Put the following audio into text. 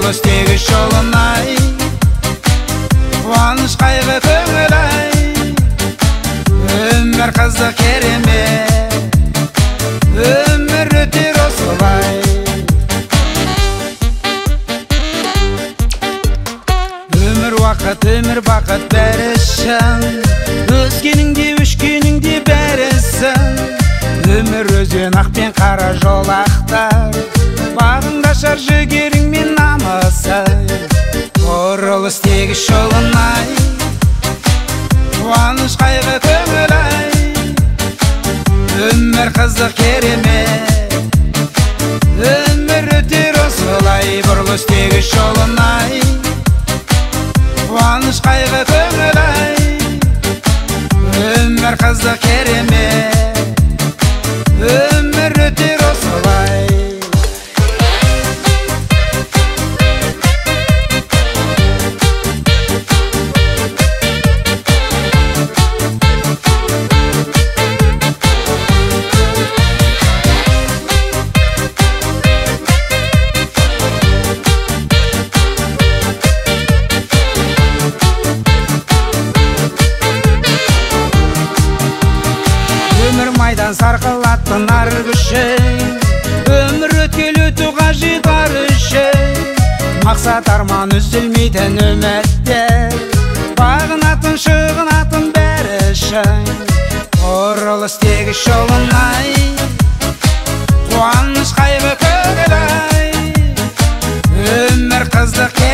бұрылыс тегіс жолынай, қуаныш қайғы көңілай, өмір қызық керемет, өмір өтер осылай. Өмір уақыт, өмір бақыт бәрі шын, өзгенің де өшкенің де бәрі сын. Өмір өзен ақ пен қара жолақтар, бағыңда шар жігерің мен намысы. Бұрылыс тегіс жолынай, қуаныш қайғы көңілай, өмір қызық керемет, өмір өтер осылай. Бұрылыс тегіс жолынай, қуаныш қайғы көңілай, өмір қызық керемет, өмір өтер осылай. Майдан сарқылаттын ар күшей, өмір өткел өту қажет ар үшей. Мақсат арман үзілмейтін үмітте, бағынатын шығынатын бәрі шын. Бұрылыс тегіс жолынай, қуаныш қайғы көңілай, өмір қызық